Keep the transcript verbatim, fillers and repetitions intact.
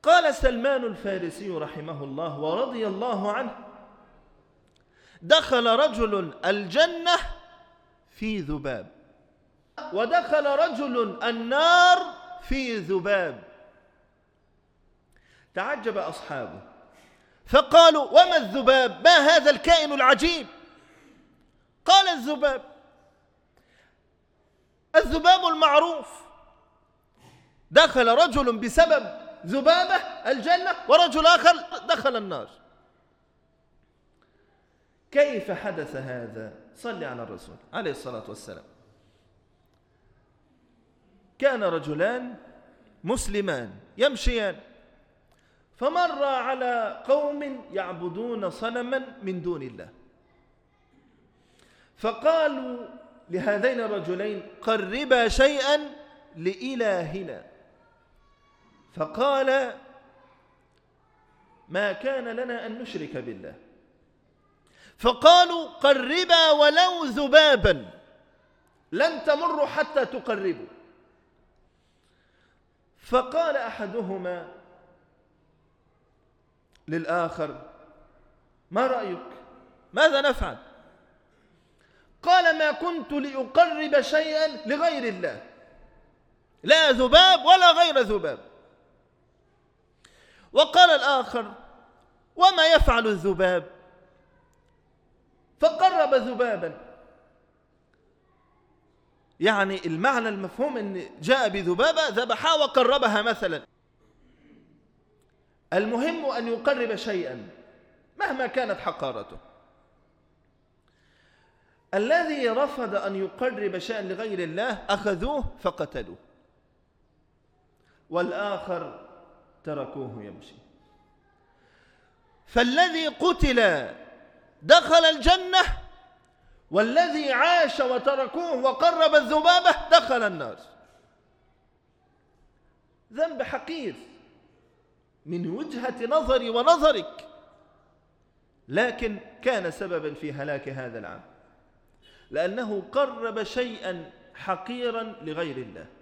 قال سلمان الفارسي رحمه الله ورضي الله عنه: دخل رجل الجنة في ذباب، ودخل رجل النار في ذباب. تعجب أصحابه فقالوا: وما الذباب؟ ما هذا الكائن العجيب؟ قال: الذباب الذباب المعروف، دخل رجل بسبب ذبابة الجنة ورجل آخر دخل النار. كيف حدث هذا؟ صل على الرسول عليه الصلاة والسلام. كان رجلان مسلمان يمشيان، فمر على قوم يعبدون صنما من دون الله، فقالوا لهذين الرجلين: قربا شيئا لإلهنا. فقال: ما كان لنا أن نشرك بالله. فقالوا: قربا ولو ذبابا، لن تمروا حتى تقربوا. فقال أحدهما للآخر: ما رأيك؟ ماذا نفعل؟ قال: ما كنت لأقرب شيئا لغير الله، لا ذباب ولا غير ذباب. وقال الآخر: وما يفعل الذباب؟ فقرب ذبابا. يعني المعنى المفهوم أن جاء بذبابة ذبحها وقربها مثلا. المهم أن يقرب شيئا مهما كانت حقارته. الذي رفض أن يقرب شيئا لغير الله أخذوه فقتلوه، والآخر تركوه يمشي. فالذي قتل دخل الجنة، والذي عاش وتركوه وقرب الذبابة دخل النار. ذنب حقير من وجهة نظري ونظرك، لكن كان سببا في هلاك هذا العام، لأنه قرب شيئا حقيرا لغير الله.